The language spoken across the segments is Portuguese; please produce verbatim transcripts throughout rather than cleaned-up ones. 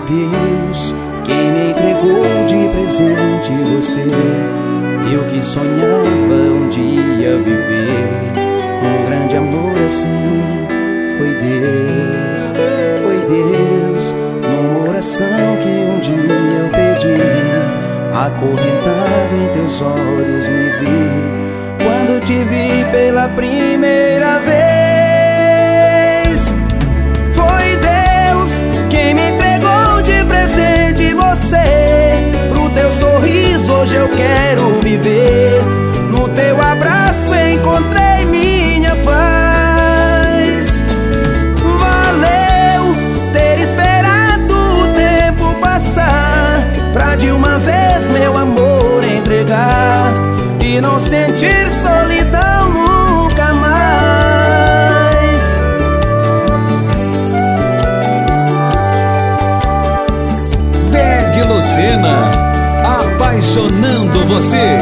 Deus, quem me entregou de presente você. Eu que sonhava um dia viver um grande amor assim. Foi Deus, foi Deus, numa oração que um dia eu pedi. Acorrentado em teus olhos me vi, quando te vi pela primeira vez. Foi Deus quem me entregou de presente você. Pro teu sorriso hoje eu quero viver, no teu abraço encontrei minha paz. Valeu ter esperado o tempo passar, pra de uma vez meu amor entregar e não sentir solidão nunca mais. Berg Lucena, apaixonando você.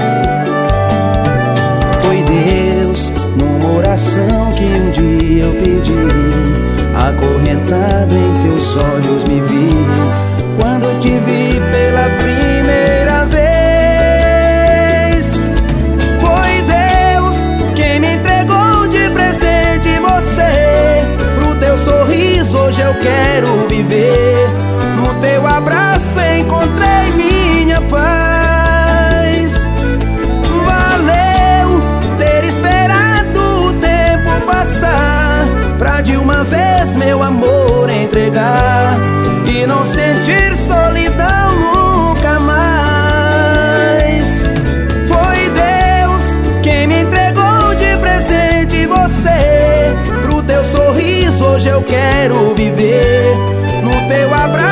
Foi Deus, numa oração que um dia eu pedi. Acorrentado em teus olhos me vi, quando te vi pela primeira vez. Foi Deus quem me entregou de presente você. Pro teu sorriso hoje eu quero viver, no teu abraço encontrei minha paz. Valeu ter esperado o tempo passar, pra de uma vez meu amor entregar e não sentir solidão nunca mais. Foi Deus quem me entregou de presente você. Pro teu sorriso hoje eu quero viver, no teu abraço